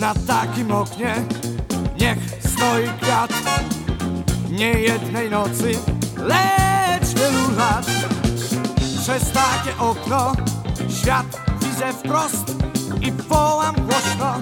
Na takim oknie niech stoi kwiat. Nie jednej nocy, lecz wielu lat. Przez takie okno świat widzę wprost i wołam głośno: